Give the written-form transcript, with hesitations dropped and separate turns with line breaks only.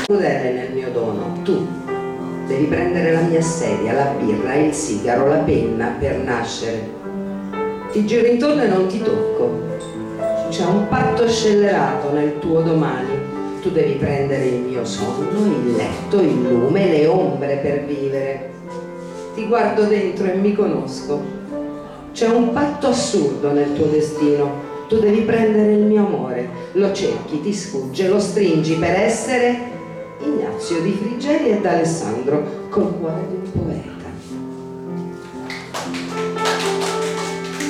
crudele nel mio dono. Tu devi prendere la mia sedia, la birra, il sigaro, la penna per nascere. Ti giro intorno e non ti tocco. C'è un patto scellerato nel tuo domani. Tu devi prendere il mio sonno, il letto, il lume, le ombre per vivere. Ti guardo dentro e mi conosco. C'è un patto assurdo nel tuo destino. Tu devi prendere il mio amore. Lo cerchi, ti sfugge, lo stringi per essere Ignazio di Frigeri e d'Alessandro col cuore di un poeta.